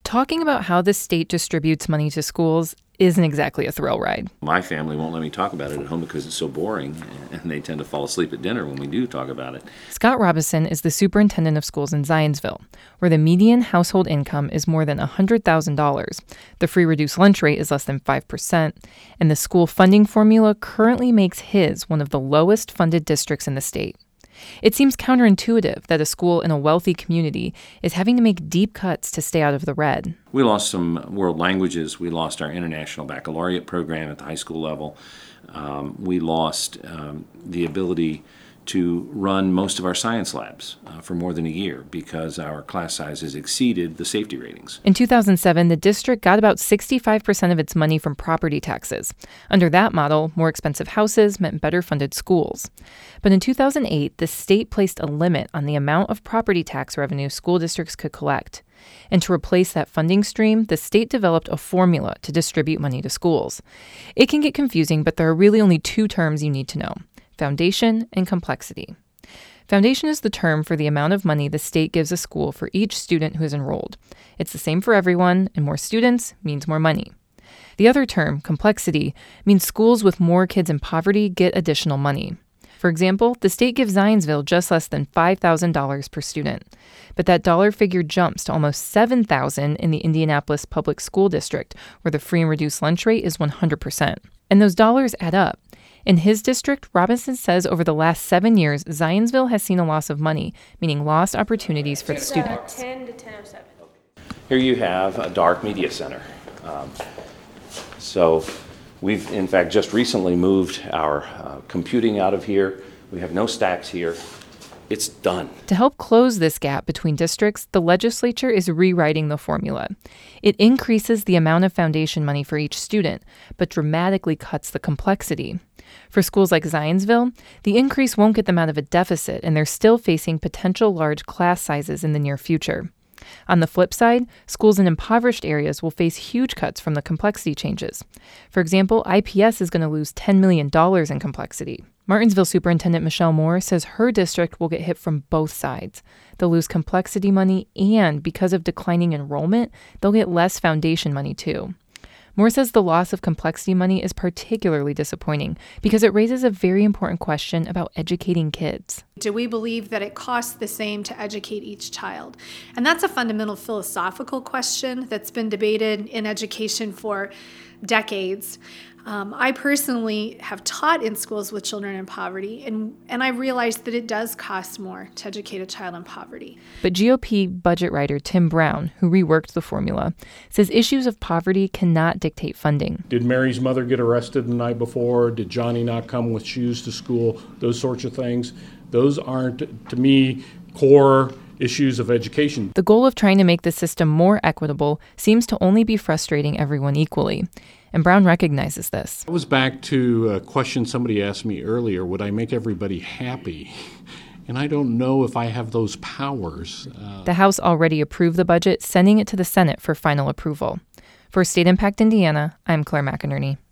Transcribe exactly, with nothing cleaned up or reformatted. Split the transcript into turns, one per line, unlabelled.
Talking about how the state distributes money to schools isn't exactly a thrill ride.
My family won't let me talk about it at home because it's so boring, and they tend to fall asleep at dinner when we do talk about it.
Scott Robison is the superintendent of schools in Zionsville, where the median household income is more than one hundred thousand dollars. The free reduced lunch rate is less than five percent, and the school funding formula currently makes his one of the lowest funded districts in the state. It seems counterintuitive that a school in a wealthy community is having to make deep cuts to stay out of the red.
We lost some world languages. We lost our international baccalaureate program at the high school level. Um, we lost um, the ability to run most of our science labs uh, for more than a year because our class sizes exceeded the safety ratings.
In two thousand seven, the district got about sixty-five percent of its money from property taxes. Under that model, more expensive houses meant better funded schools. But in two thousand eight, the state placed a limit on the amount of property tax revenue school districts could collect. And to replace that funding stream, the state developed a formula to distribute money to schools. It can get confusing, but there are really only two terms you need to know: foundation and complexity. Foundation is the term for the amount of money the state gives a school for each student who is enrolled. It's the same for everyone, and more students means more money. The other term, complexity, means schools with more kids in poverty get additional money. For example, the state gives Zionsville just less than five thousand dollars per student. But that dollar figure jumps to almost seven thousand dollars in the Indianapolis Public School District, where the free and reduced lunch rate is one hundred percent. And those dollars add up. In his district, Robinson says over the last seven years, Zionsville has seen a loss of money, meaning lost opportunities for the students.
ten to ten oh seven.
Here you have a dark media center. Um, so we've, in fact, just recently moved our uh, computing out of here. We have no stacks here. It's done.
To help close this gap between districts, the legislature is rewriting the formula. It increases the amount of foundation money for each student, but dramatically cuts the complexity. For schools like Zionsville, the increase won't get them out of a deficit, and they're still facing potential large class sizes in the near future. On the flip side, schools in impoverished areas will face huge cuts from the complexity changes. For example, I P S is going to lose ten million dollars in complexity. Martinsville Superintendent Michelle Moore says her district will get hit from both sides. They'll lose complexity money, and because of declining enrollment, they'll get less foundation money too. Moore says the loss of complexity money is particularly disappointing because it raises a very important question about educating kids.
Do we believe that it costs the same to educate each child? And that's a fundamental philosophical question that's been debated in education for decades. Um, I personally have taught in schools with children in poverty, and, and I realized that it does cost more to educate a child in poverty.
But G O P budget writer Tim Brown, who reworked the formula, says issues of poverty cannot dictate funding.
Did Mary's mother get arrested the night before? Did Johnny not come with shoes to school? Those sorts of things. Those aren't, to me, core issues of education.
The goal of trying to make the system more equitable seems to only be frustrating everyone equally. And Brown recognizes this.
I was back to a question somebody asked me earlier, would I make everybody happy? And I don't know if I have those powers. Uh,
the House already approved the budget, sending it to the Senate for final approval. For State Impact Indiana, I'm Claire McInerney.